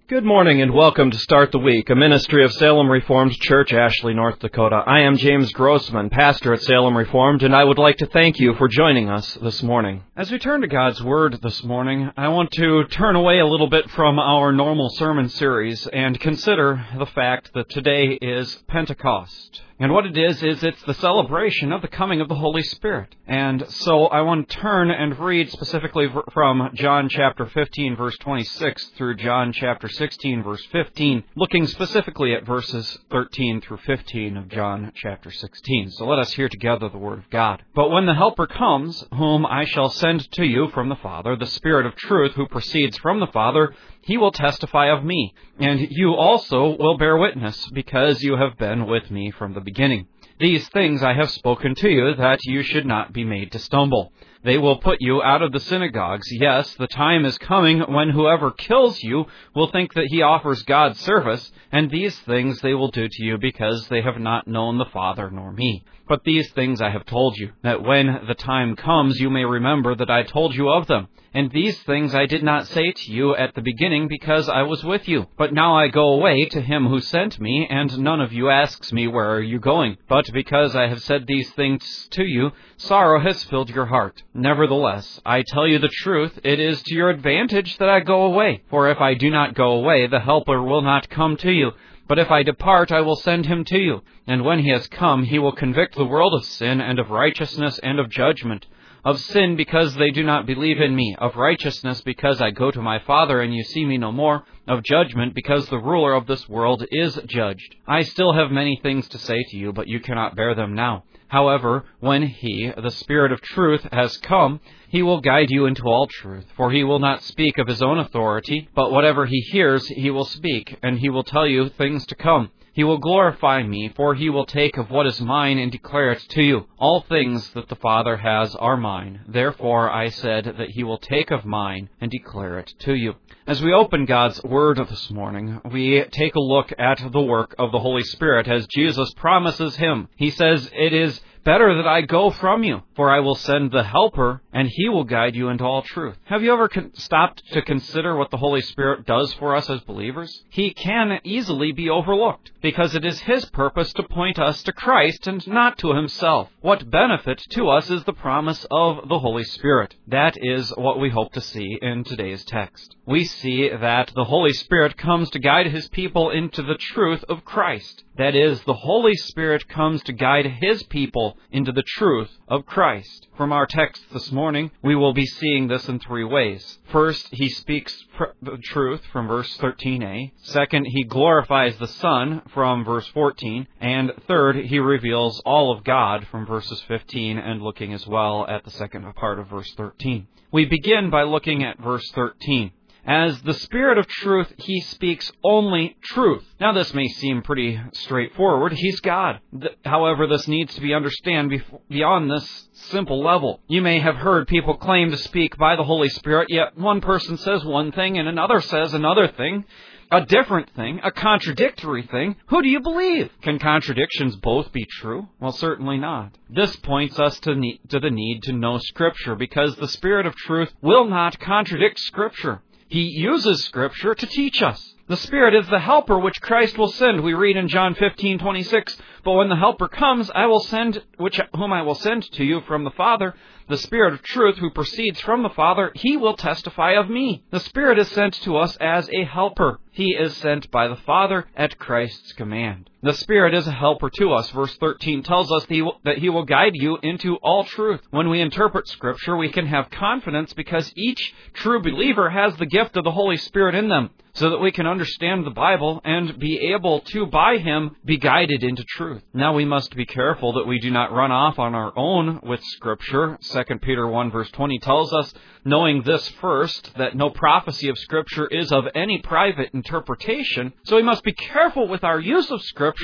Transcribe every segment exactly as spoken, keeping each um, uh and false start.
Good morning and welcome to Start the Week, a ministry of Salem Reformed Church, Ashley, North Dakota. I am James Grossman, pastor at Salem Reformed, and I would like to thank you for joining us this morning. As we turn to God's Word this morning, I want to turn away a little bit from our normal sermon series and consider the fact that today is Pentecost. And what it is, is it's the celebration of the coming of the Holy Spirit. And so I want to turn and read specifically from John chapter fifteen, verse twenty-six, through John chapter sixteen, verse fifteen, looking specifically at verses thirteen through fifteen of John chapter sixteen. So let us hear together the Word of God. But when the Helper comes, whom I shall send to you from the Father, the Spirit of truth who proceeds from the Father, he will testify of me, and you also will bear witness, because you have been with me from the beginning. These things I have spoken to you, that you should not be made to stumble. They will put you out of the synagogues. Yes, the time is coming when whoever kills you will think that he offers God service, and these things they will do to you because they have not known the Father nor me. But these things I have told you, that when the time comes you may remember that I told you of them. And these things I did not say to you at the beginning because I was with you. But now I go away to him who sent me, and none of you asks me, where are you going? But because I have said these things to you, sorrow has filled your heart. Nevertheless, I tell you the truth, it is to your advantage that I go away. For if I do not go away, the Helper will not come to you. But if I depart, I will send him to you. And when he has come, he will convict the world of sin and of righteousness and of judgment. Of sin, because they do not believe in me. Of righteousness, because I go to my Father and you see me no more. Of judgment, because the ruler of this world is judged. I still have many things to say to you, but you cannot bear them now. However, when he, the Spirit of truth, has come, he will guide you into all truth. For he will not speak of his own authority, but whatever he hears he will speak, and he will tell you things to come. He will glorify me, for he will take of what is mine and declare it to you. All things that the Father has are mine. Therefore I said that he will take of mine and declare it to you. As we open God's Word this morning, we take a look at the work of the Holy Spirit as Jesus promises him. He says, it is better that I go from you, for I will send the Helper, and he will guide you into all truth. Have you ever con- stopped to consider what the Holy Spirit does for us as believers? He can easily be overlooked, because it is his purpose to point us to Christ and not to himself. What benefit to us is the promise of the Holy Spirit? That is what we hope to see in today's text. We see that the Holy Spirit comes to guide his people into the truth of Christ. That is, the Holy Spirit comes to guide his people into the truth of Christ. From our text this morning, we will be seeing this in three ways. First, he speaks the truth from verse thirteen a. Second, he glorifies the Son from verse fourteen. And third, he reveals all of God from verses fifteen and looking as well at the second part of verse thirteen. We begin by looking at verse thirteen. As the Spirit of truth, he speaks only truth. Now, this may seem pretty straightforward. He's God. However, this needs to be understood beyond this simple level. You may have heard people claim to speak by the Holy Spirit, yet one person says one thing and another says another thing, a different thing, a contradictory thing. Who do you believe? Can contradictions both be true? Well, certainly not. This points us to, ne- to the need to know Scripture, because the Spirit of truth will not contradict Scripture. He uses Scripture to teach us. The Spirit is the Helper which Christ will send. We read in John fifteen twenty-six, but when the Helper comes, I will send, which whom I will send to you from the Father, the Spirit of truth who proceeds from the Father, he will testify of me. The Spirit is sent to us as a helper. He is sent by the Father at Christ's command. The Spirit is a helper to us. Verse thirteen tells us that he will guide you into all truth. When we interpret Scripture, we can have confidence because each true believer has the gift of the Holy Spirit in them, so that we can understand the Bible and be able to, by him, be guided into truth. Now we must be careful that we do not run off on our own with Scripture. Second Peter one verse twenty tells us, knowing this first, that no prophecy of Scripture is of any private interpretation. So we must be careful with our use of Scripture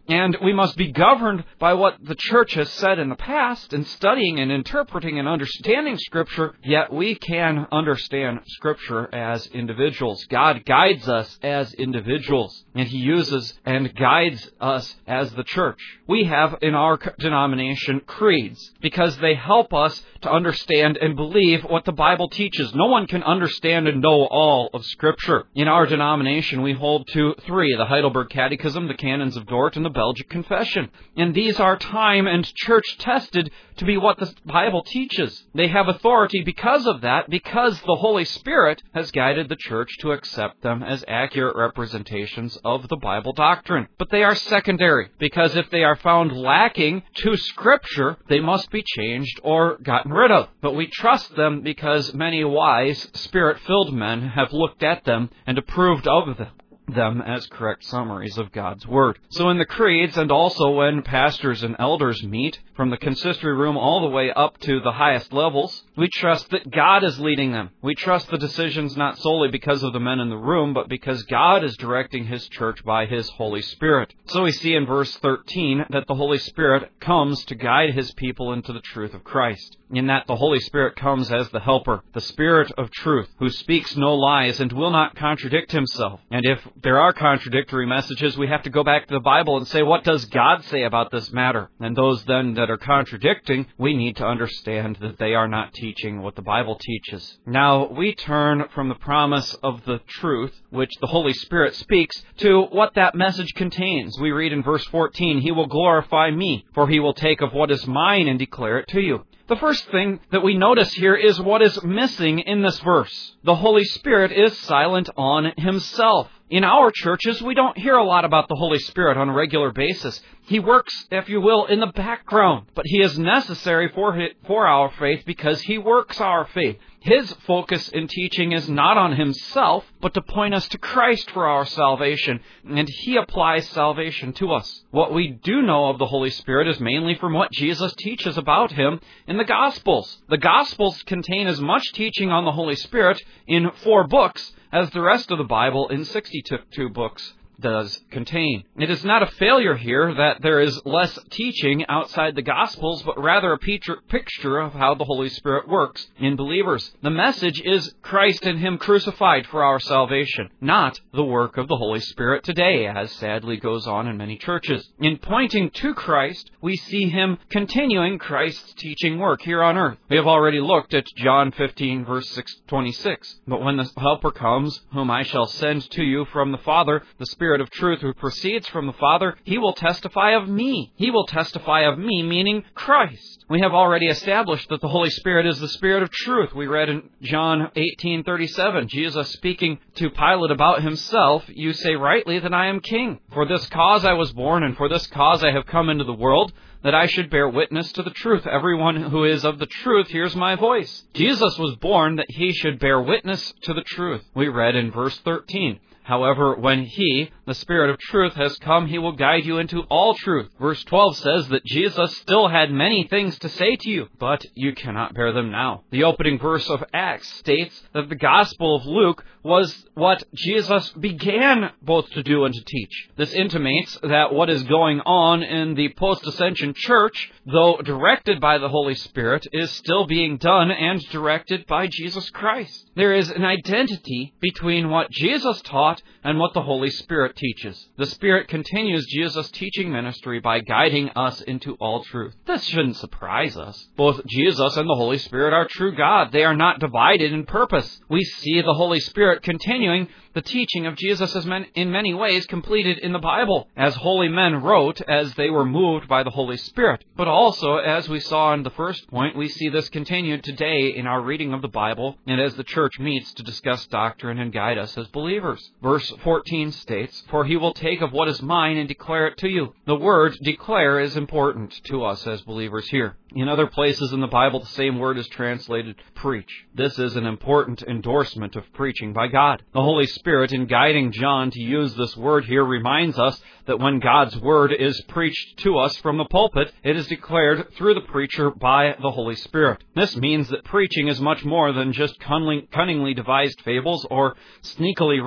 and we must be governed by what the church has said in the past in studying and interpreting and understanding Scripture, yet we can understand Scripture as individuals. God guides us as individuals, and He uses and guides us as the church. We have in our denomination creeds because they help us to understand and believe what the Bible teaches. No one can understand and know all of Scripture. In our denomination, we hold to three: the Heidelberg Catechism, the Canons of Dort, and the Belgic Confession. And these are time and church tested to be what the Bible teaches. They have authority because of that, because the Holy Spirit has guided the church to accept them as accurate representations of the Bible doctrine. But they are secondary, because if they are found lacking to Scripture, they must be changed or gotten rid of. But we trust them because many wise, Spirit-filled men have looked at them and approved of them. them as correct summaries of God's Word. So in the creeds, and also when pastors and elders meet, from the consistory room all the way up to the highest levels, we trust that God is leading them. We trust the decisions not solely because of the men in the room, but because God is directing His church by His Holy Spirit. So we see in verse thirteen that the Holy Spirit comes to guide His people into the truth of Christ. In that the Holy Spirit comes as the helper, the Spirit of truth, who speaks no lies and will not contradict Himself. And if there are contradictory messages, we have to go back to the Bible and say, what does God say about this matter? And those then that are contradicting, we need to understand that they are not teaching what the Bible teaches. Now, we turn from the promise of the truth, which the Holy Spirit speaks, to what that message contains. We read in verse fourteen, He will glorify me, for He will take of what is mine and declare it to you. The first thing that we notice here is what is missing in this verse. The Holy Spirit is silent on Himself. In our churches, we don't hear a lot about the Holy Spirit on a regular basis. He works, if you will, in the background, but He is necessary for it, for our faith because He works our faith. His focus in teaching is not on Himself, but to point us to Christ for our salvation, and He applies salvation to us. What we do know of the Holy Spirit is mainly from what Jesus teaches about Him in the Gospels. The Gospels contain as much teaching on the Holy Spirit in four books as the rest of the Bible in sixty-two books does contain. It is not a failure here that there is less teaching outside the Gospels, but rather a picture of how the Holy Spirit works in believers. The message is Christ and Him crucified for our salvation, not the work of the Holy Spirit today, as sadly goes on in many churches. In pointing to Christ, we see Him continuing Christ's teaching work here on earth. We have already looked at John fifteen, verse twenty-six. But when the Helper comes, whom I shall send to you from the Father, the Spirit of truth who proceeds from the Father, He will testify of me. He will testify of me, meaning Christ. We have already established that the Holy Spirit is the Spirit of truth. We read in John eighteen thirty-seven, Jesus speaking to Pilate about Himself, You say rightly that I am king. For this cause I was born, and for this cause I have come into the world, that I should bear witness to the truth. Everyone who is of the truth hears my voice. Jesus was born that He should bear witness to the truth. We read in verse thirteen, However, when He, the Spirit of truth, has come, He will guide you into all truth. Verse twelve says that Jesus still had many things to say to you, but you cannot bear them now. The opening verse of Acts states that the Gospel of Luke was what Jesus began both to do and to teach. This intimates that what is going on in the post-ascension church, though directed by the Holy Spirit, is still being done and directed by Jesus Christ. There is an identity between what Jesus taught and what the Holy Spirit teaches. The Spirit continues Jesus' teaching ministry by guiding us into all truth. This shouldn't surprise us. Both Jesus and the Holy Spirit are true God. They are not divided in purpose. We see the Holy Spirit continuing the teaching of Jesus is in many ways completed in the Bible, as holy men wrote as they were moved by the Holy Spirit. But also, as we saw in the first point, we see this continued today in our reading of the Bible and as the church meets to discuss doctrine and guide us as believers. Verse fourteen states, For He will take of what is mine and declare it to you. The word declare is important to us as believers here. In other places in the Bible, the same word is translated preach. This is an important endorsement of preaching by God. The Holy Spirit, in guiding John to use this word here, reminds us that when God's word is preached to us from the pulpit, it is declared through the preacher by the Holy Spirit. This means that preaching is much more than just cunningly devised fables or sneakily written fiction.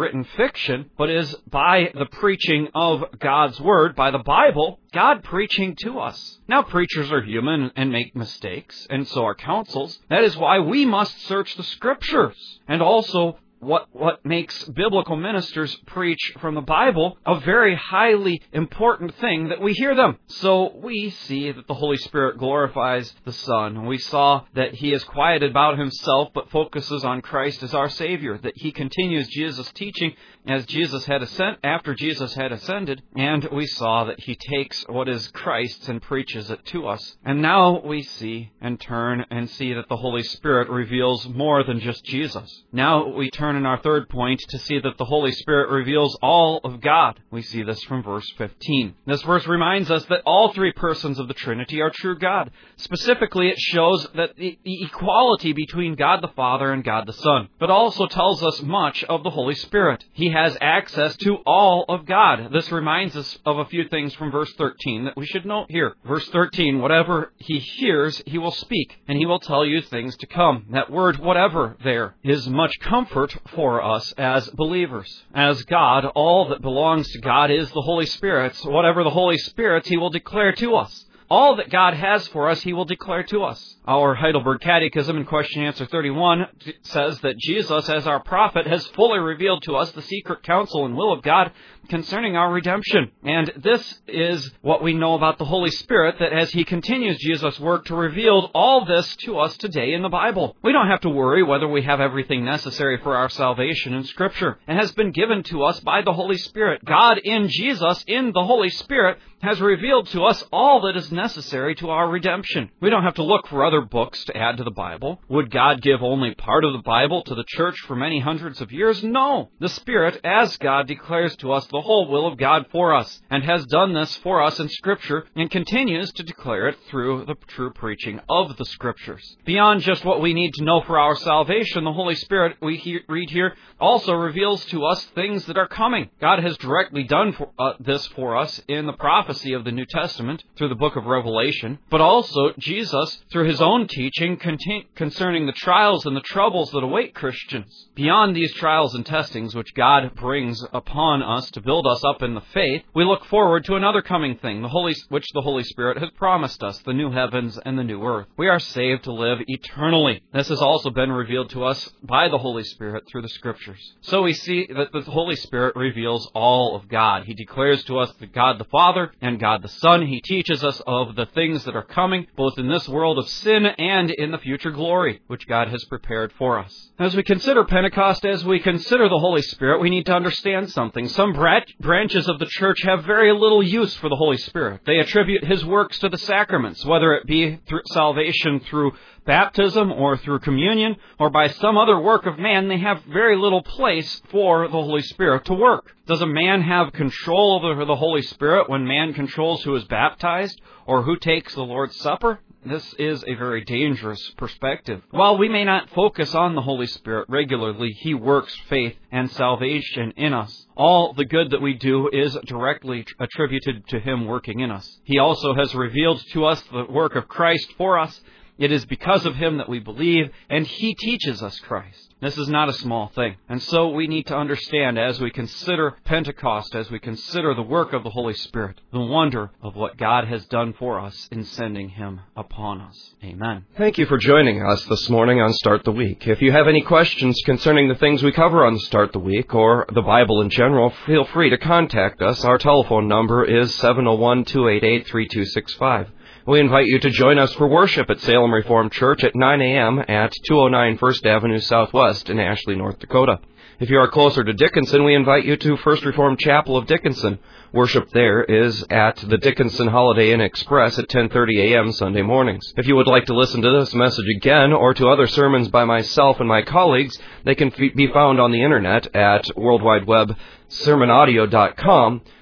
direction, but is by the preaching of God's Word, by the Bible, God preaching to us. Now, preachers are human and make mistakes, and so are councils. That is why we must search the Scriptures, and also What what makes biblical ministers preach from the Bible a very highly important thing that we hear them. So we see that the Holy Spirit glorifies the Son. We saw that He is quiet about Himself but focuses on Christ as our Savior, that He continues Jesus' teaching as Jesus had ascend, after Jesus had ascended, and we saw that He takes what is Christ's and preaches it to us. And now we see and turn and see that the Holy Spirit reveals more than just Jesus. Now we turn in our third point to see that the Holy Spirit reveals all of God. We see this from verse fifteen. This verse reminds us that all three persons of the Trinity are true God. Specifically, it shows that the, the equality between God the Father and God the Son, but also tells us much of the Holy Spirit. He has access to all of God. This reminds us of a few things from verse thirteen that we should note here. Verse thirteen, whatever He hears, He will speak, and He will tell you things to come. That word, whatever, there is much comfort for us as believers. As God, all that belongs to God is the Holy Spirit. So whatever the Holy Spirit, He will declare to us. All that God has for us, He will declare to us. Our Heidelberg Catechism in question answer thirty-one says that Jesus, as our prophet, has fully revealed to us the secret counsel and will of God concerning our redemption. And this is what we know about the Holy Spirit, that as He continues Jesus' work to reveal all this to us today in the Bible. We don't have to worry whether we have everything necessary for our salvation in Scripture. It has been given to us by the Holy Spirit. God in Jesus, in the Holy Spirit, has revealed to us all that is necessary to our redemption. We don't have to look for other books to add to the Bible. Would God give only part of the Bible to the church for many hundreds of years? No. The Spirit, as God, declares to us the whole will of God for us, and has done this for us in Scripture, and continues to declare it through the true preaching of the Scriptures. Beyond just what we need to know for our salvation, the Holy Spirit, we he- read here, also reveals to us things that are coming. God has directly done for, uh, this for us in the prophecy of the New Testament through the book of Revelation, but also Jesus through His own teaching contain- concerning the trials and the troubles that await Christians. Beyond these trials and testings which God brings upon us to build us up in the faith, we look forward to another coming thing, the Holy, which the Holy Spirit has promised us, the new heavens and the new earth. We are saved to live eternally. This has also been revealed to us by the Holy Spirit through the Scriptures. So we see that the Holy Spirit reveals all of God. He declares to us that God the Father and God the Son. He teaches us of the things that are coming, both in this world of sin and in the future glory, which God has prepared for us. As we consider Pentecost, as we consider the Holy Spirit, we need to understand something. Some branches of the church have very little use for the Holy Spirit. They attribute His works to the sacraments, whether it be through salvation through baptism or through communion or by some other work of man. They have very little place for the Holy Spirit to work. Does a man have control over the Holy Spirit when man controls who is baptized or who takes the Lord's Supper? This is a very dangerous perspective. While we may not focus on the Holy Spirit regularly, He works faith and salvation in us. All the good that we do is directly attributed to Him working in us. He also has revealed to us the work of Christ for us. It is because of Him that we believe, and He teaches us Christ. This is not a small thing. And so we need to understand, as we consider Pentecost, as we consider the work of the Holy Spirit, the wonder of what God has done for us in sending Him upon us. Amen. Thank you for joining us this morning on Start the Week. If you have any questions concerning the things we cover on Start the Week or the Bible in general, feel free to contact us. Our telephone number is seven oh one, two eight eight, three two six five. We invite you to join us for worship at Salem Reformed Church at nine a.m. at two oh nine First Avenue Southwest in Ashley, North Dakota. If you are closer to Dickinson, we invite you to First Reformed Chapel of Dickinson. Worship there is at the Dickinson Holiday Inn Express at ten thirty a.m. Sunday mornings. If you would like to listen to this message again or to other sermons by myself and my colleagues, they can f- be found on the internet at world wide web sermon audio dot com.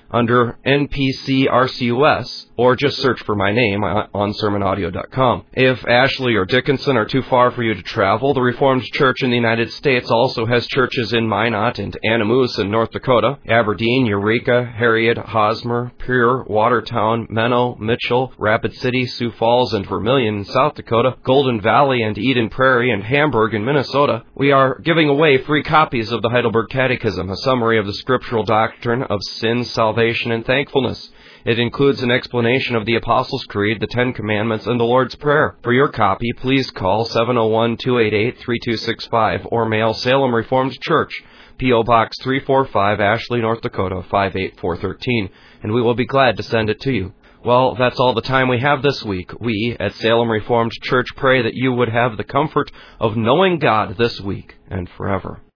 under N P C R C U S, or just search for my name on sermon audio dot com. If Ashley or Dickinson are too far for you to travel, the Reformed Church in the United States also has churches in Minot and Anamoose in North Dakota, Aberdeen, Eureka, Harriet, Hosmer, Pure, Watertown, Menno, Mitchell, Rapid City, Sioux Falls, and Vermilion in South Dakota, Golden Valley and Eden Prairie, and Hamburg in Minnesota. We are giving away free copies of the Heidelberg Catechism, a summary of the scriptural doctrine of sin, salvation, and thankfulness. It includes an explanation of the Apostles' Creed, the Ten Commandments, and the Lord's Prayer. For your copy, please call seven oh one, two eight eight, three two six five or mail Salem Reformed Church, P O Box three forty-five, Ashley, North Dakota, five eight four one three, and we will be glad to send it to you. Well, that's all the time we have this week. We at Salem Reformed Church pray that you would have the comfort of knowing God this week and forever.